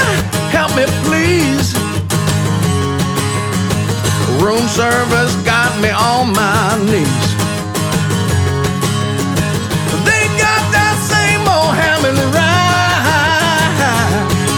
help me please. Room service got me on my knees.